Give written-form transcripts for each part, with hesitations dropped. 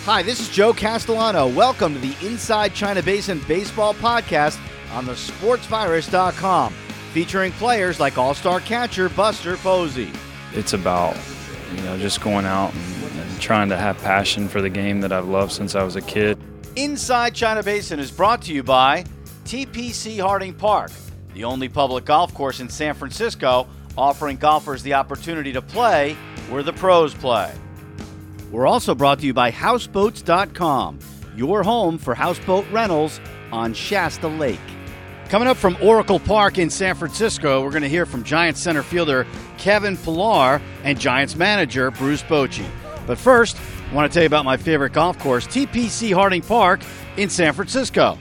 Hi, this is Joe Castellano. Welcome to the Inside China Basin Baseball Podcast on the sportsvirus.com, featuring players like all-star catcher Buster Posey. It's about, just going out and trying to have passion for the game that I've loved since I was a kid. Inside China Basin is brought to you by TPC Harding Park, the only public golf course in San Francisco offering golfers the opportunity to play where the pros play. We're also brought to you by Houseboats.com, your home for houseboat rentals on Shasta Lake. Coming up from Oracle Park in San Francisco, we're going to hear from Giants center fielder Kevin Pillar and Giants manager Bruce Bochy. But first, I want to tell you about my favorite golf course, TPC Harding Park in San Francisco.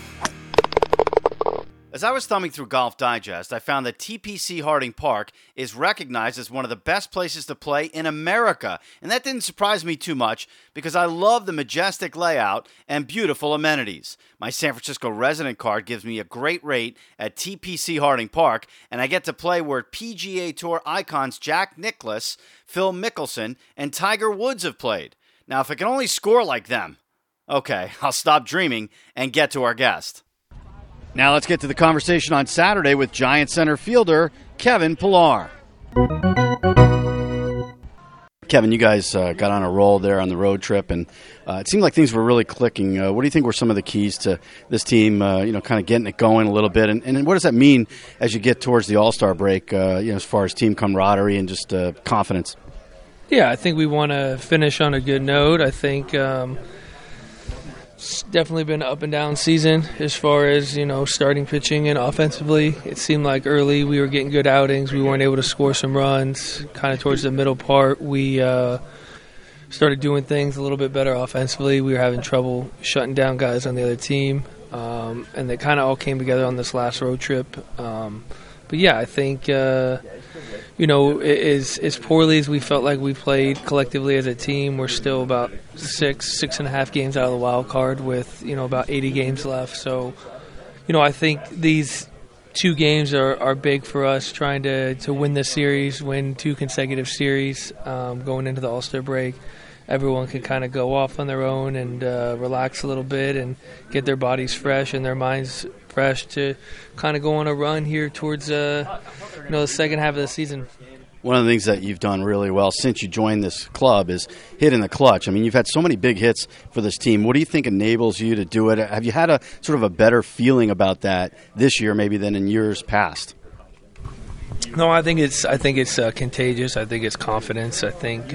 As I was thumbing through Golf Digest, I found that TPC Harding Park is recognized as one of the best places to play in America. And that didn't surprise me too much because I love the majestic layout and beautiful amenities. My San Francisco resident card gives me a great rate at TPC Harding Park, and I get to play where PGA Tour icons Jack Nicklaus, Phil Mickelson, and Tiger Woods have played. Now, if I can only score like them, okay, I'll stop dreaming and get to our guest. Now let's get to the conversation on Saturday with Giants center fielder Kevin Pillar. Kevin, you guys got on a roll there on the road trip, and it seemed like things were really clicking. What do you think were some of the keys to this team, kind of getting it going a little bit? And what does that mean as you get towards the All-Star break, as far as team camaraderie and just confidence? Yeah, I think we want to finish on a good note. I think it's definitely been an up and down season as far as, starting pitching and offensively. It seemed like early we were getting good outings. We weren't able to score some runs. Kind of towards the middle part, we started doing things a little bit better offensively. We were having trouble shutting down guys on the other team. And they kind of all came together on this last road trip. But yeah, I think, as poorly as we felt like we played collectively as a team, we're still about 6.5 games out of the wild card with, about 80 games left. So, I think these two games are big for us, trying to win the series, win 2 consecutive series going into the All-Star break. Everyone can kind of go off on their own and relax a little bit and get their bodies fresh and their minds fresh to kind of go on a run here towards the second half of the season. One of the things that you've done really well since you joined this club is hitting the clutch. I mean, you've had so many big hits for this team. What do you think enables you to do it? Have you had a sort of a better feeling about that this year maybe than in years past? No, I think it's contagious. I think it's confidence. I think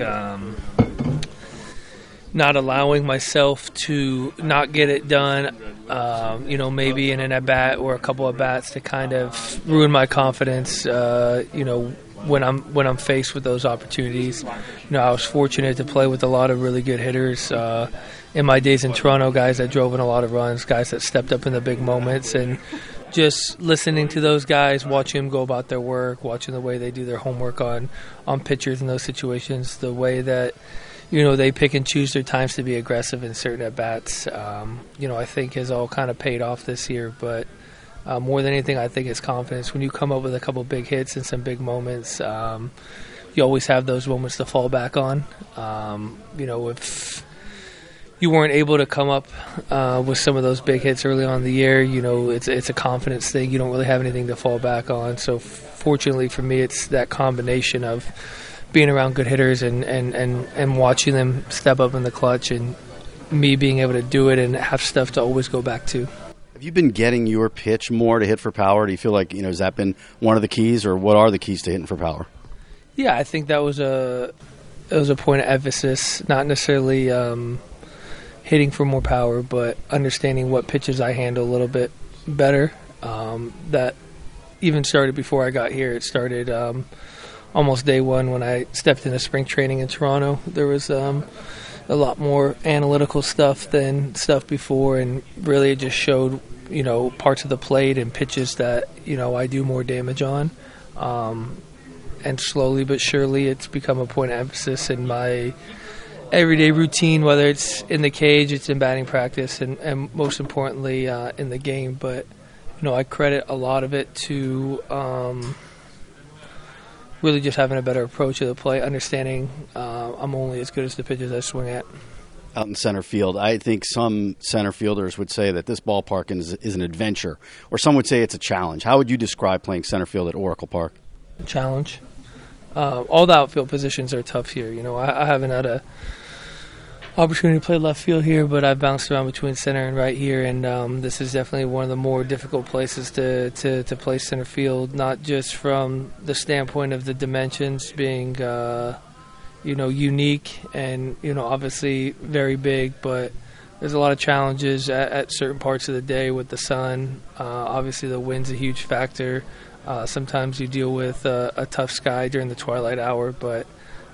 not allowing myself to not get it done, maybe in an at-bat or a couple of bats to kind of ruin my confidence, when I'm faced with those opportunities. I was fortunate to play with a lot of really good hitters in my days in Toronto, guys that drove in a lot of runs, guys that stepped up in the big moments, and just listening to those guys, watching them go about their work, watching the way they do their homework on pitchers in those situations, the way that they pick and choose their times to be aggressive in certain at-bats, I think has all kind of paid off this year. But more than anything, I think it's confidence. When you come up with a couple big hits and some big moments, you always have those moments to fall back on. If you weren't able to come up with some of those big hits early on in the year, it's a confidence thing. You don't really have anything to fall back on. So fortunately for me, it's that combination of being around good hitters and watching them step up in the clutch and me being able to do it and have stuff to always go back to. Have you been getting your pitch more to hit for power? Do you feel like, has that been one of the keys, or what are the keys to hitting for power? Yeah, I think that was a point of emphasis, not necessarily hitting for more power, but understanding what pitches I handle a little bit better. That even started before I got here. It started almost day one when I stepped into spring training in Toronto. There was a lot more analytical stuff than stuff before, and really it just showed, parts of the plate and pitches that, I do more damage on. And slowly but surely it's become a point of emphasis in my everyday routine, whether it's in the cage, it's in batting practice, and most importantly in the game. But, I credit a lot of it to really just having a better approach to the play, understanding I'm only as good as the pitches I swing at. out in center field. I think some center fielders would say that this ballpark is an adventure, or some would say it's a challenge. How would you describe playing center field at Oracle Park? Challenge. All the outfield positions are tough here. You know, I haven't had a opportunity to play left field here, but I've bounced around between center and right here, and this is definitely one of the more difficult places to play center field, not just from the standpoint of the dimensions being unique and obviously very big, but there's a lot of challenges at certain parts of the day with the sun. Obviously the wind's a huge factor. Sometimes you deal with a tough sky during the twilight hour, but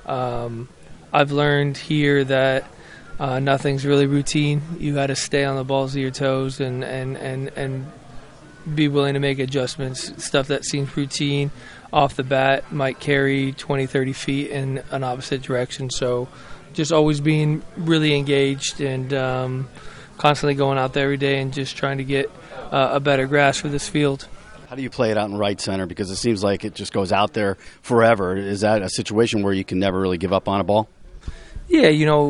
I've learned here that nothing's really routine. You got to stay on the balls of your toes and be willing to make adjustments. Stuff that seems routine off the bat might carry 20, 30 feet in an opposite direction. So just always being really engaged and constantly going out there every day and just trying to get a better grasp for this field. How do you play it out in right center? Because it seems like it just goes out there forever. Is that a situation where you can never really give up on a ball? Yeah,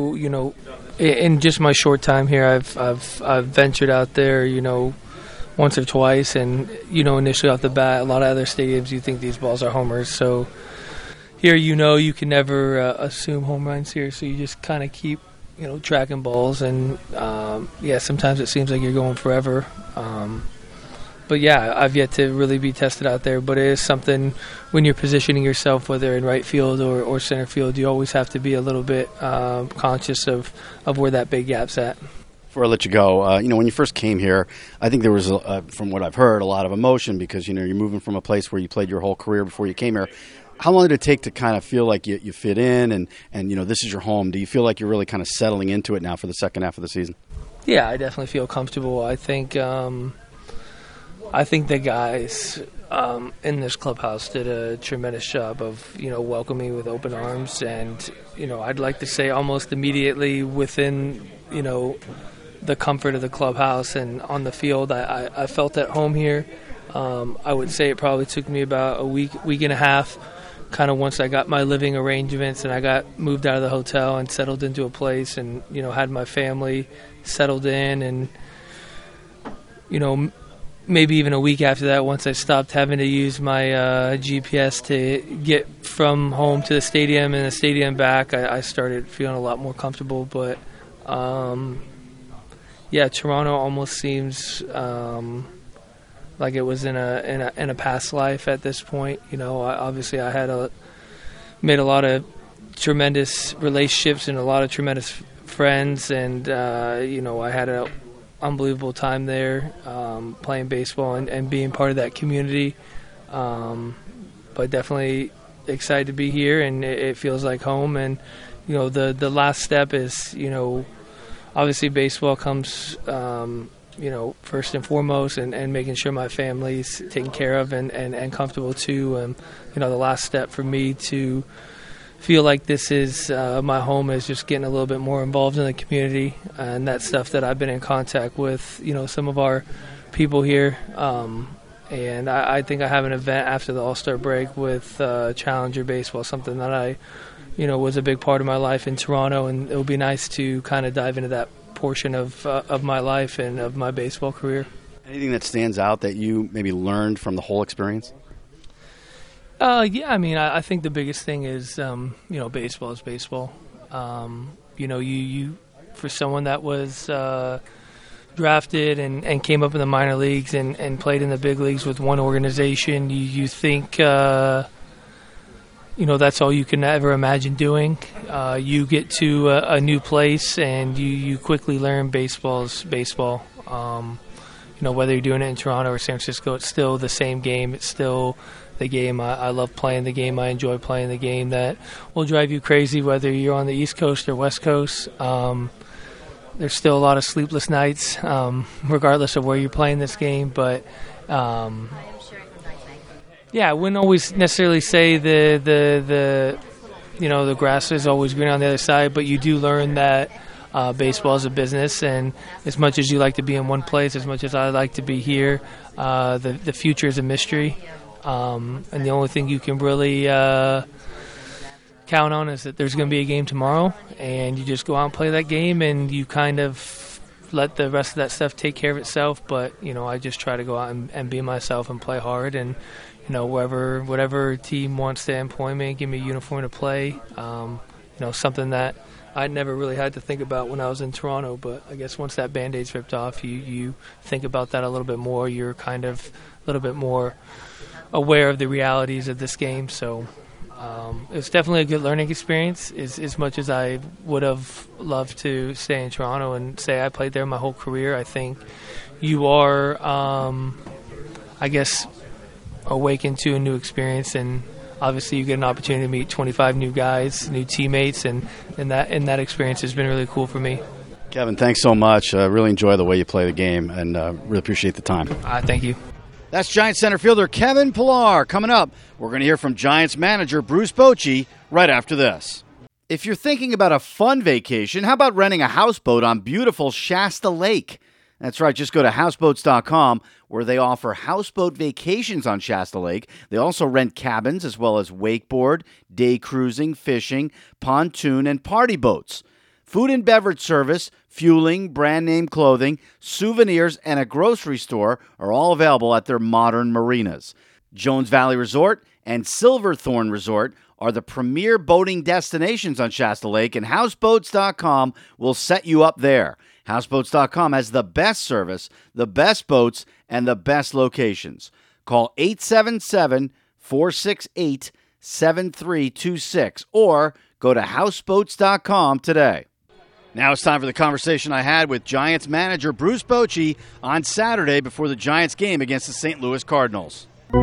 in just my short time here, I've ventured out there, once or twice, and initially off the bat, a lot of other stadiums you think these balls are homers. So here, you can never assume home runs here, so you just kind of keep tracking balls, and sometimes it seems like you're going forever. But yeah, I've yet to really be tested out there, but it is something when you're positioning yourself, whether in right field or center field, you always have to be a little bit conscious of where that big gap's at. Before I let you go, when you first came here, I think there was, from what I've heard, a lot of emotion because, you're moving from a place where you played your whole career before you came here. How long did it take to kind of feel like you fit in and this is your home? Do you feel like you're really kind of settling into it now for the second half of the season? Yeah, I definitely feel comfortable. I think the guys in this clubhouse did a tremendous job of, welcoming me with open arms. And, I'd like to say almost immediately within, the comfort of the clubhouse and on the field, I felt at home here. I would say it probably took me about a week and a half, kind of once I got my living arrangements and I got moved out of the hotel and settled into a place and, had my family settled in and, maybe even a week after that, once I stopped having to use my GPS to get from home to the stadium and the stadium back, I started feeling a lot more comfortable. But, Toronto almost seems like it was in a past life at this point. Obviously I had made a lot of tremendous relationships and a lot of tremendous friends, and, I had a unbelievable time there playing baseball and being part of that community, but definitely excited to be here, and it feels like home. And the last step is obviously baseball comes first and foremost, and making sure my family's taken care of and comfortable too. And the last step for me to feel like this is my home is just getting a little bit more involved in the community, and that's stuff that I've been in contact with some of our people here, and I think I have an event after the All-Star break with Challenger Baseball, something that I was a big part of my life in Toronto, and it would be nice to kind of dive into that portion of my life and of my baseball career. Anything that stands out that you maybe learned from the whole experience? I think the biggest thing is, baseball is baseball. You for someone that was drafted and came up in the minor leagues and played in the big leagues with one organization, you think, that's all you can ever imagine doing. You get to a new place and you quickly learn baseball's baseball. Whether you're doing it in Toronto or San Francisco, it's still the same game. It's still the game. I love playing the game. I enjoy playing the game that will drive you crazy, whether you're on the East Coast or West Coast. There's still a lot of sleepless nights, regardless of where you're playing this game. But, I wouldn't always necessarily say the grass is always green on the other side, but you do learn that baseball is a business, and as much as you like to be in one place, as much as I like to be here, the future is a mystery. And the only thing you can really count on is that there's going to be a game tomorrow, and you just go out and play that game, and you kind of let the rest of that stuff take care of itself. But, I just try to go out and be myself and play hard, and, whatever team wants to employ me, give me a uniform to play, something that I never really had to think about when I was in Toronto. But I guess once that Band-Aid's ripped off, you think about that a little bit more. You're kind of a little bit more aware of the realities of this game. So it's definitely a good learning experience. As much as I would have loved to stay in Toronto and say I played there my whole career, I think you are, awakened to a new experience, and obviously you get an opportunity to meet 25 new guys, new teammates, and that experience has been really cool for me. Kevin, thanks so much. Really enjoy the way you play the game, and really appreciate the time. Thank you. That's Giants center fielder Kevin Pillar. Coming up, we're going to hear from Giants manager Bruce Bochy right after this. If you're thinking about a fun vacation, how about renting a houseboat on beautiful Shasta Lake? That's right, just go to houseboats.com, where they offer houseboat vacations on Shasta Lake. They also rent cabins as well as wakeboard, day cruising, fishing, pontoon, and party boats. Food and beverage service, fueling, brand name clothing, souvenirs, and a grocery store are all available at their modern marinas. Jones Valley Resort and Silverthorne Resort are the premier boating destinations on Shasta Lake, and houseboats.com will set you up there. Houseboats.com has the best service, the best boats, and the best locations. Call 877-468-7326 or go to houseboats.com today. Now it's time for the conversation I had with Giants manager Bruce Bochy on Saturday before the Giants game against the St. Louis Cardinals.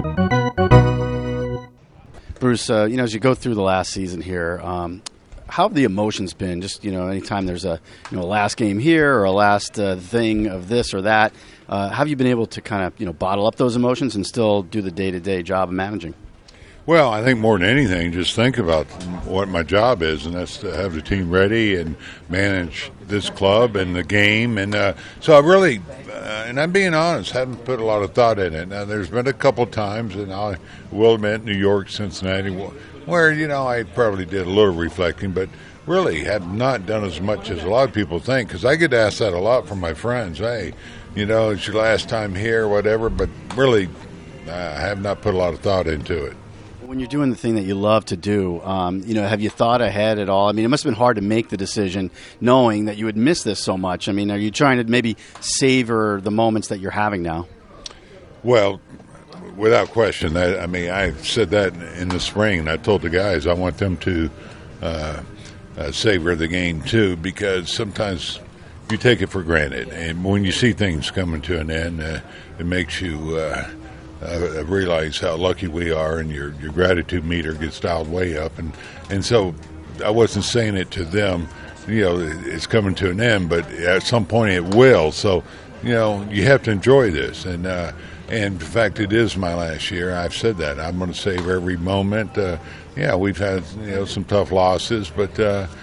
Bruce, as you go through the last season here, how have the emotions been? Just, anytime there's a last game here or a last thing of this or that, have you been able to kind of, bottle up those emotions and still do the day-to-day job of managing? Well, I think more than anything, just think about what my job is, and that's to have the team ready and manage this club and the game. And so I really, and I'm being honest, haven't put a lot of thought in it. Now, there's been a couple times, and I will admit, New York, Cincinnati, where, I probably did a little reflecting, but really have not done as much as a lot of people think, because I get asked that a lot from my friends. Hey, it's your last time here or whatever, but really I have not put a lot of thought into it. When you're doing the thing that you love to do, have you thought ahead at all? I mean, it must have been hard to make the decision knowing that you would miss this so much. I mean, are you trying to maybe savor the moments that you're having now? Well, without question. I said that in the spring, and I told the guys I want them to savor the game too, because sometimes you take it for granted. And when you see things coming to an end, it makes you realize how lucky we are, and your gratitude meter gets dialed way up. And so I wasn't saying it to them, it's coming to an end, but at some point it will. So, you have to enjoy this. And in fact, it is my last year. I've said that. I'm going to savor every moment. We've had, some tough losses, but,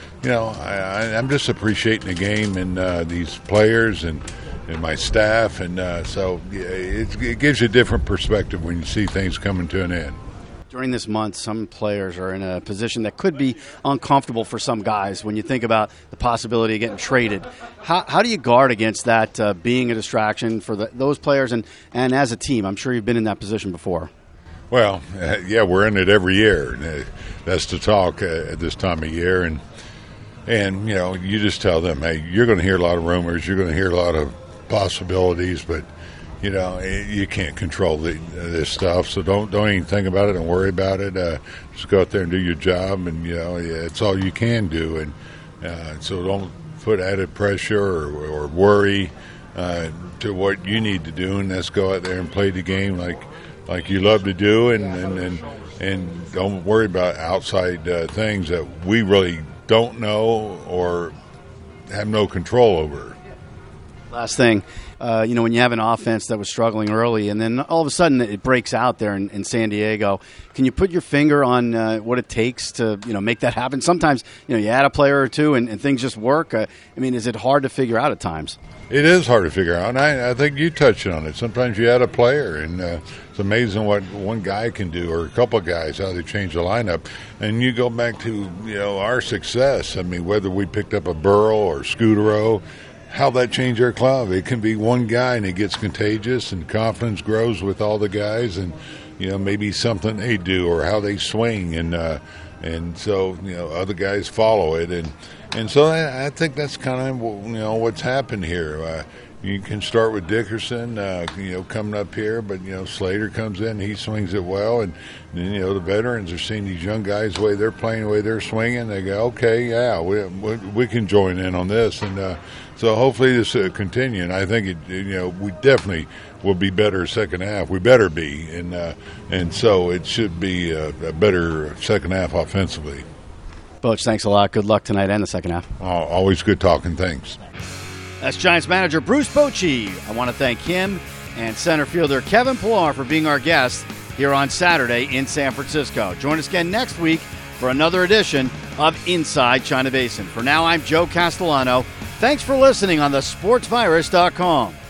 I'm just appreciating the game and these players and my staff, and so it gives you a different perspective when you see things coming to an end. During this month, some players are in a position that could be uncomfortable for some guys when you think about the possibility of getting traded. How do you guard against that being a distraction for those players and as a team? I'm sure you've been in that position before. Well, we're in it every year. That's the talk at this time of year, and you just tell them, hey, you're going to hear a lot of rumors, you're going to hear a lot of possibilities, but you can't control this stuff, so don't even think about it. Don't worry about it. Just go out there and do your job, and it's all you can do. And so don't put added pressure or worry to what you need to do, and let's go out there and play the game like you love to do, and don't worry about outside things that we really don't know or have no control over. Last thing, when you have an offense that was struggling early and then all of a sudden it breaks out there in San Diego, can you put your finger on what it takes to, make that happen? Sometimes, you add a player or two and things just work. Is it hard to figure out at times? It is hard to figure out, and I think you touched on it. Sometimes you add a player, and it's amazing what one guy can do, or a couple of guys, how they change the lineup. And you go back to, our success. Whether we picked up a Burrow or Scudero, how that changed our club. It can be one guy, and it gets contagious, and confidence grows with all the guys, and, maybe something they do or how they swing, and so, other guys follow it. And so I think that's kind of, what's happened here. You can start with Dickerson, coming up here, but, Slater comes in, he swings it well. And the veterans are seeing these young guys, the way they're playing, the way they're swinging. They go, okay, yeah, we can join in on this. And so hopefully this continue. And I think, we definitely will be better second half. We better be. And so it should be a better second half offensively. Butch, thanks a lot. Good luck tonight and the second half. Always good talking. Thanks. That's Giants manager Bruce Bochy. I want to thank him and center fielder Kevin Pillar for being our guests here on Saturday in San Francisco. Join us again next week for another edition of Inside China Basin. For now, I'm Joe Castellano. Thanks for listening on thesportsvirus.com.